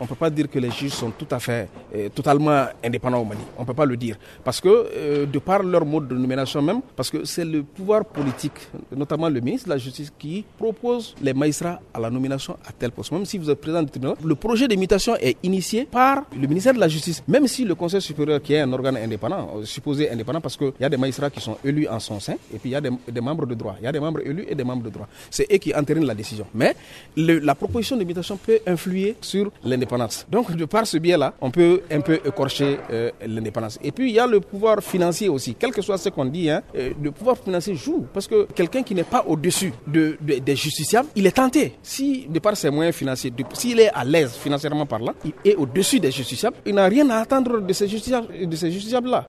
on ne peut pas dire que les juges sont totalement indépendants au Mali. On ne peut pas le dire. Parce que, de par leur mode de nomination même, parce que c'est le pouvoir politique, notamment le ministre de la Justice, qui propose les magistrats à la nomination à tel poste. Même si vous êtes président du tribunal, le projet de mutation est initié par le ministère de la Justice. Même si le Conseil supérieur, qui est un organe indépendant, supposé indépendant, parce qu'il y a des magistrats qui sont élus en son sein, et puis il y a des membres de droit. Il y a des membres élus et des membres de droit. C'est eux qui entérinent la décision. Mais la proposition de mutation peut influer sur l'indépendance. Donc, de par ce biais-là, on peut un peu écorcher l'indépendance. Et puis, il y a le pouvoir financier aussi. Quel que soit ce qu'on dit, le pouvoir financier joue. Parce que quelqu'un qui n'est pas au-dessus des justiciables, il est tenté. Si, de par ses moyens financiers, s'il est à l'aise financièrement parlant, il est au-dessus des justiciables, il n'a rien à attendre de ces justiciables-là.